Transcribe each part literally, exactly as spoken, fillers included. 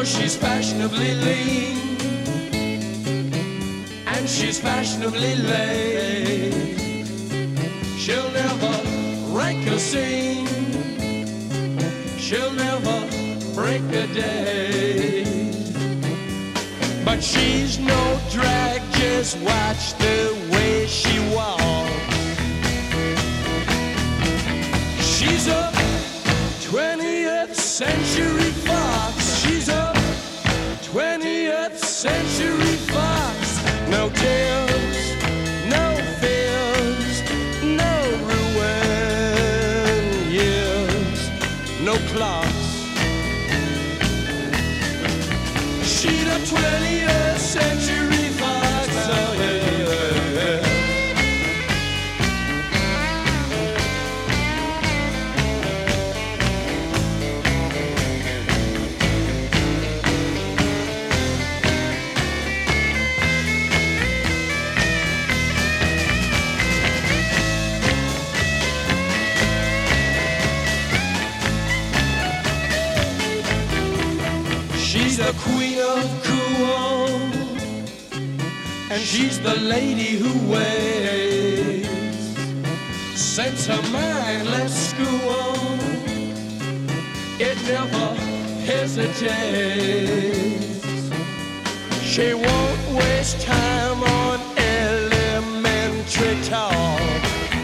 she's fashionably lean, and she's fashionably late. She'll never rank a scene, she'll never break a day. But she's no drag, just watch the way she walks. She's a twentieth century fox. She's a twentieth century fox. No tears, no fears, no ruin years, no clocks. She's a twentieth century fox. Oh, yeah, yeah, yeah. She's the queen of cool, and she's the lady who waits. Sets her mind, let's school. It never hesitates. She won't waste time on elementary talk,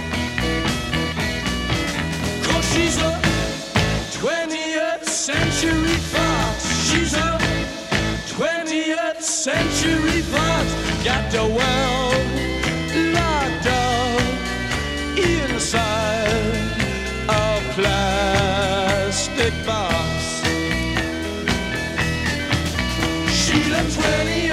'cause she's a twentieth century fox. She's a twentieth century fox. Got the world locked up inside a plastic box. She's a twentieth